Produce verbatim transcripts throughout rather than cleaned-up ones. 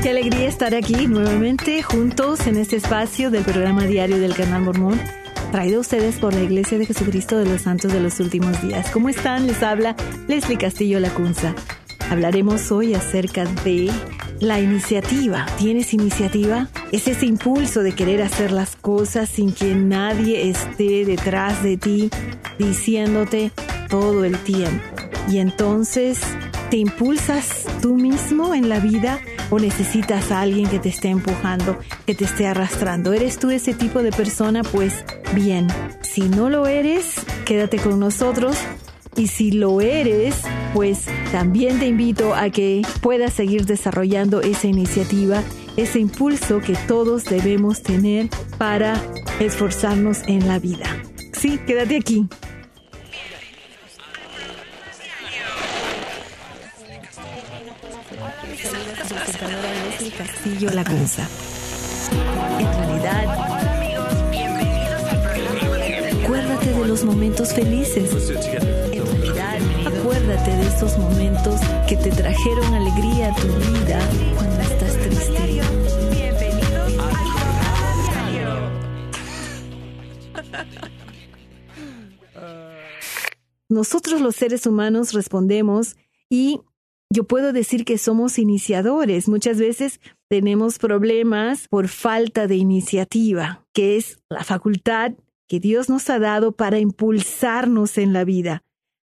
Qué alegría estar aquí nuevamente juntos en este espacio del programa diario del Canal Mormón, traído a ustedes por la Iglesia de Jesucristo de los Santos de los Últimos Días. ¿Cómo están? Les habla Leslie Castillo Lacunza. Hablaremos hoy acerca de la iniciativa. ¿Tienes iniciativa? Es ese impulso de querer hacer las cosas sin que nadie esté detrás de ti diciéndote todo el tiempo. Y entonces, ¿te impulsas tú mismo en la vida o necesitas a alguien que te esté empujando, que te esté arrastrando? ¿Eres tú ese tipo de persona? Pues bien, si no lo eres, quédate con nosotros. Y si lo eres, pues también te invito a que puedas seguir desarrollando esa iniciativa, ese impulso que todos debemos tener para esforzarnos en la vida. Sí, quédate aquí. Castillo Lacunza. En realidad, acuérdate de los momentos felices. En realidad, acuérdate de esos momentos que te trajeron alegría a tu vida cuando estás triste. Nosotros los seres humanos respondemos y yo puedo decir que somos iniciadores. Muchas veces tenemos problemas por falta de iniciativa, que es la facultad que Dios nos ha dado para impulsarnos en la vida.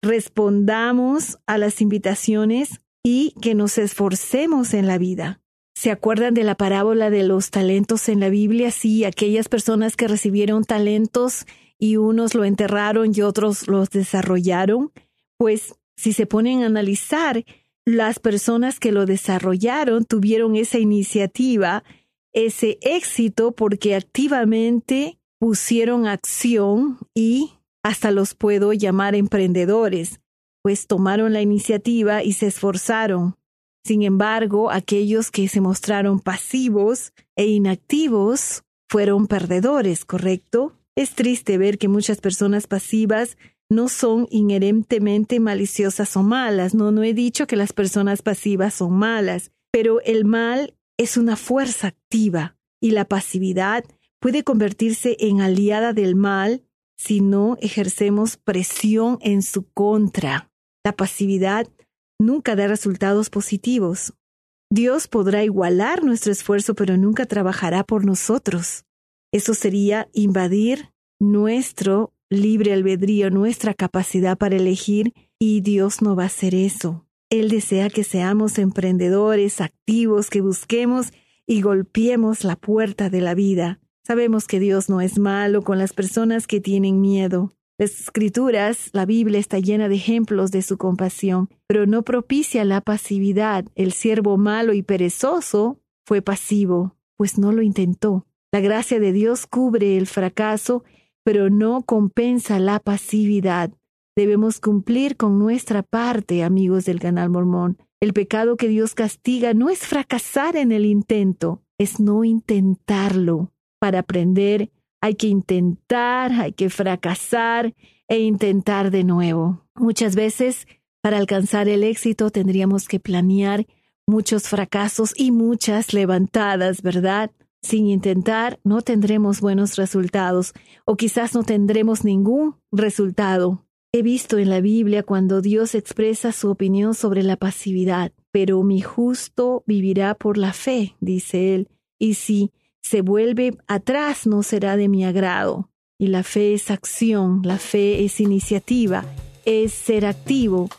Respondamos a las invitaciones y que nos esforcemos en la vida. ¿Se acuerdan de la parábola de los talentos en la Biblia? Sí, aquellas personas que recibieron talentos y unos lo enterraron y otros los desarrollaron. Pues si se ponen a analizar, las personas que lo desarrollaron tuvieron esa iniciativa, ese éxito, porque activamente pusieron acción y hasta los puedo llamar emprendedores, pues tomaron la iniciativa y se esforzaron. Sin embargo, aquellos que se mostraron pasivos e inactivos fueron perdedores, ¿correcto? Es triste ver que muchas personas pasivas no son inherentemente maliciosas o malas. No, no he dicho que las personas pasivas son malas, pero el mal es una fuerza activa y la pasividad puede convertirse en aliada del mal si no ejercemos presión en su contra. La pasividad nunca da resultados positivos. Dios podrá igualar nuestro esfuerzo, pero nunca trabajará por nosotros. Eso sería invadir nuestro libre albedrío, nuestra capacidad para elegir, y Dios no va a hacer eso. Él desea que seamos emprendedores, activos, que busquemos y golpeemos la puerta de la vida. Sabemos que Dios no es malo con las personas que tienen miedo. Las Escrituras, la Biblia está llena de ejemplos de su compasión, pero no propicia la pasividad. El siervo malo y perezoso fue pasivo, pues no lo intentó. La gracia de Dios cubre el fracaso, pero no compensa la pasividad. Debemos cumplir con nuestra parte, amigos del Canal Mormón. El pecado que Dios castiga no es fracasar en el intento, es no intentarlo. Para aprender hay que intentar, hay que fracasar e intentar de nuevo. Muchas veces, para alcanzar el éxito, tendríamos que planear muchos fracasos y muchas levantadas, ¿verdad? Sin intentar, no tendremos buenos resultados, o quizás no tendremos ningún resultado. He visto en la Biblia cuando Dios expresa su opinión sobre la pasividad. Pero mi justo vivirá por la fe, dice él, y si se vuelve atrás no será de mi agrado. Y la fe es acción, la fe es iniciativa, es ser activo.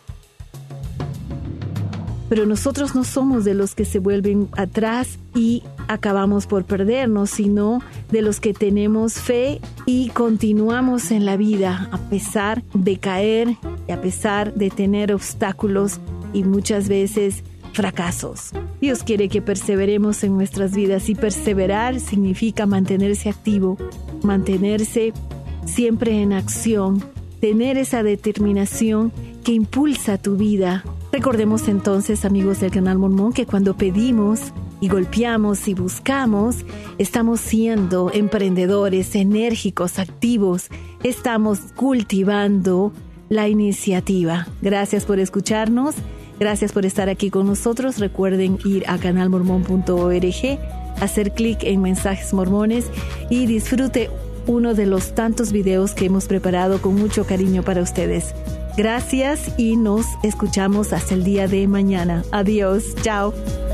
Pero nosotros no somos de los que se vuelven atrás y acabamos por perdernos, sino de los que tenemos fe y continuamos en la vida a pesar de caer y a pesar de tener obstáculos y muchas veces fracasos. Dios quiere que perseveremos en nuestras vidas, y perseverar significa mantenerse activo, mantenerse siempre en acción, tener esa determinación que impulsa tu vida. Recordemos entonces, amigos del Canal Mormón, que cuando pedimos y golpeamos y buscamos, estamos siendo emprendedores, enérgicos, activos. Estamos cultivando la iniciativa. Gracias por escucharnos Gracias por estar aquí con nosotros. Recuerden ir a canal mormón punto org, hacer clic en mensajes mormones y disfrute uno de los tantos videos que hemos preparado con mucho cariño para ustedes. Gracias y nos escuchamos hasta el día de mañana. Adiós. Chao.